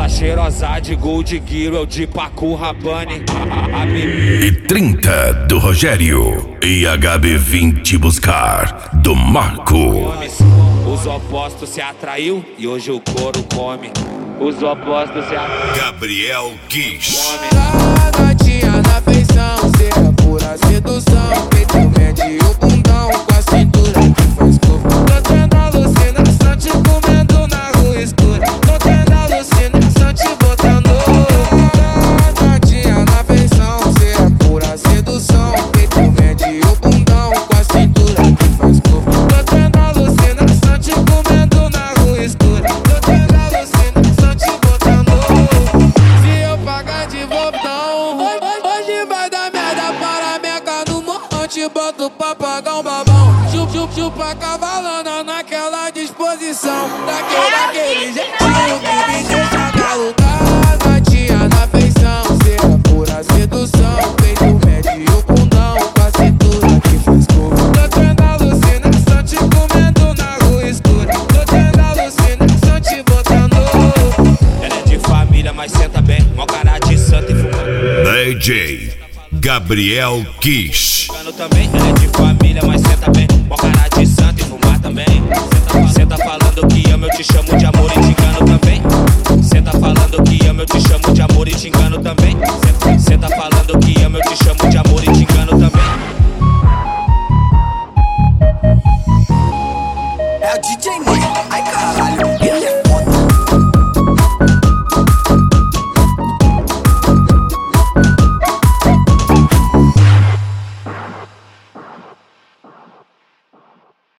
Ela cheirosa de Gold Gear, eu de Pacu Rabanne. E 30 do Rogério. E HB20 Buscar do Marco. Os opostos se atraiu e hoje o couro come. Os opostos se atraiu. Gabriel Kish. Cada dia na feição, seja pura sedução. Peito mede o bundão com a cintura que faz corpo. Tô tendo alucinação, te comendo na rua escura. Tô tendo alucinação, te botando. Cada dia na feição, seja pura sedução. Peito mede o bundão com a cintura que faz corpo. Tô tendo alucinação, te comendo na rua escura. Tô tendo alucinação, te botando. Se eu pagar de bobão, hoje vai dar merda para Meca no monte. Boto pra pagar um babão. Chupa cavalona naquela disposição. Daquele jeitinho que me deixa galudar. Cada dia na feição, seja pura sedução. Peito mede o bundão com a cintura que faz corpo. Tô tendo alucinação, te comendo na rua escura. Tô tendo alucinação, te botando. Ela é de família, mas senta bem. Mó cara de santo e fumando. DJ Gabriel Kish. Também, ela é de família, mas senta bem. Mó cara de santo e fumar também. Senta falando que ama, eu te chamo de amor e te engano também. Senta falando que ama, eu te chamo de amor e te engano também. Senta falando que ama, eu te chamo de amor e te engano também. É o DJ Nick, ai caralho, ele é